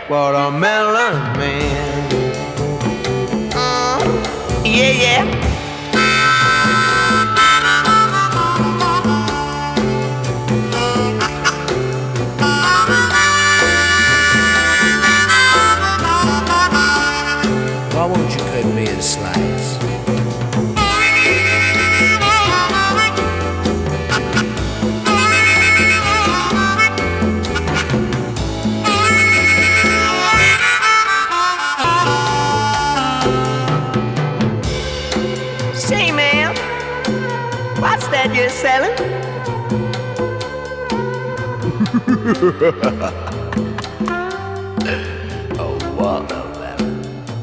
Watermelon man. Yeah, yeah. Why won't you cut me a slice? Say, ma'am, what's that you're selling? A watermelon.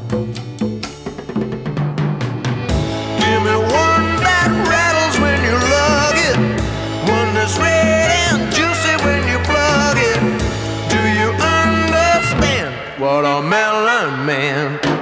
Give me one that rattles when you lug it, one that's red and juicy when you plug it. Do you understand? Watermelon man.